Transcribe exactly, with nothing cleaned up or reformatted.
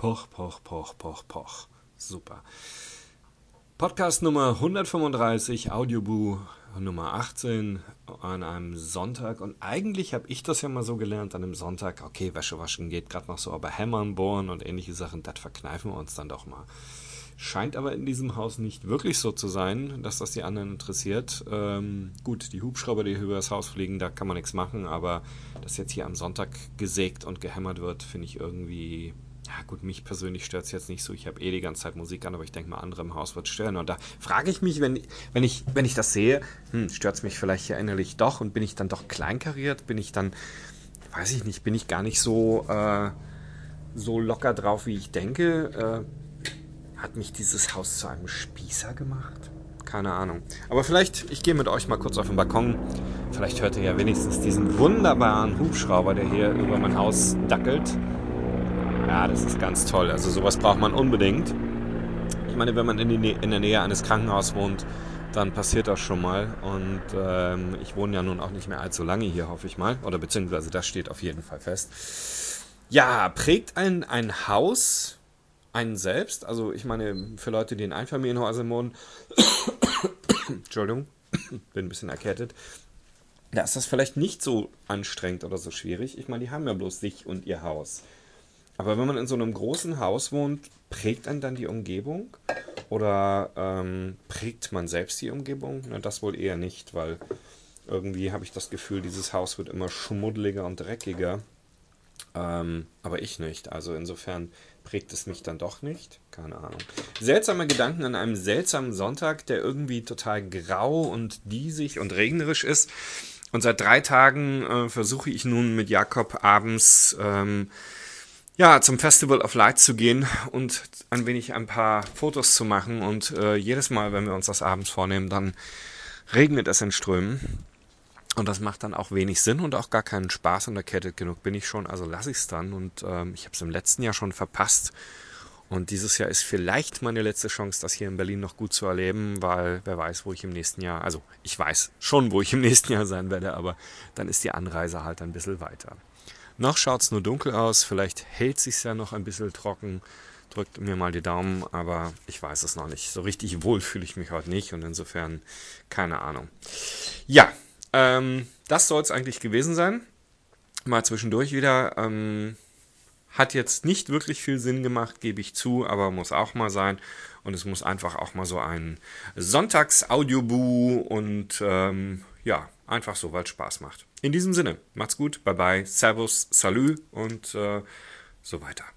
Poch, poch, poch, poch, poch. Super. Podcast Nummer hundertfünfunddreißig, Audioboo Nummer achtzehn an einem Sonntag. Und eigentlich habe ich das ja mal so gelernt, an einem Sonntag, okay, Wäsche waschen geht gerade noch so, aber Hämmern, Bohren und ähnliche Sachen, das verkneifen wir uns dann doch mal. Scheint aber in diesem Haus nicht wirklich so zu sein, dass das die anderen interessiert. Ähm, gut, die Hubschrauber, die über das Haus fliegen, da kann man nichts machen, aber dass jetzt hier am Sonntag gesägt und gehämmert wird, finde ich irgendwie... Ja gut, mich persönlich stört es jetzt nicht so. Ich habe eh die ganze Zeit Musik an, aber ich denke mal, andere im Haus wird stören. Und da frage ich mich, wenn, wenn, ich, wenn ich das sehe, hm, stört es mich vielleicht hier innerlich doch und bin ich dann doch kleinkariert? Bin ich dann, weiß ich nicht, bin ich gar nicht so, äh, so locker drauf, wie ich denke? Äh, hat mich dieses Haus zu einem Spießer gemacht? Keine Ahnung. Aber vielleicht, ich gehe mit euch mal kurz auf den Balkon. Vielleicht hört ihr ja wenigstens diesen wunderbaren Hubschrauber, der hier über mein Haus dackelt. Ja, das ist ganz toll. Also sowas braucht man unbedingt. Ich meine, wenn man in, die Nä- in der Nähe eines Krankenhauses wohnt, dann passiert das schon mal. Und ähm, ich wohne ja nun auch nicht mehr allzu lange hier, hoffe ich mal. Oder beziehungsweise das steht auf jeden Fall fest. Ja, prägt ein, ein Haus einen selbst? Also ich meine, für Leute, die in Einfamilienhäusern wohnen, Entschuldigung, bin ein bisschen erkältet, da ist das vielleicht nicht so anstrengend oder so schwierig. Ich meine, die haben ja bloß sich und ihr Haus. Aber wenn man in so einem großen Haus wohnt, prägt einen dann die Umgebung? Oder ähm, prägt man selbst die Umgebung? Na, das wohl eher nicht, weil irgendwie habe ich das Gefühl, dieses Haus wird immer schmuddeliger und dreckiger. Ähm, aber ich nicht. Also insofern prägt es mich dann doch nicht. Keine Ahnung. Seltsame Gedanken an einem seltsamen Sonntag, der irgendwie total grau und diesig und regnerisch ist. Und seit drei Tagen äh, versuche ich nun mit Jakob abends... Ähm, ja, zum Festival of Light zu gehen und ein wenig ein paar Fotos zu machen. Und äh, jedes Mal, wenn wir uns das abends vornehmen, dann regnet es in Strömen. Und das macht dann auch wenig Sinn und auch gar keinen Spaß. Und erkältet genug bin ich schon, also lasse ich es dann. Und ähm, ich habe es im letzten Jahr schon verpasst. Und dieses Jahr ist vielleicht meine letzte Chance, das hier in Berlin noch gut zu erleben, weil wer weiß, wo ich im nächsten Jahr, also ich weiß schon, wo ich im nächsten Jahr sein werde, aber dann ist die Anreise halt ein bisschen weiter. Noch schaut es nur dunkel aus, vielleicht hält es sich ja noch ein bisschen trocken. Drückt mir mal die Daumen, aber ich weiß es noch nicht. So richtig wohl fühle ich mich heute nicht und insofern keine Ahnung. Ja, ähm, das soll es eigentlich gewesen sein. Mal zwischendurch wieder. Ähm, hat jetzt nicht wirklich viel Sinn gemacht, gebe ich zu, aber muss auch mal sein. Und es muss einfach auch mal so ein Sonntags-Audioboo und ähm, ja, einfach so, weil es Spaß macht. In diesem Sinne, macht's gut, bye bye, servus, salü und äh, so weiter.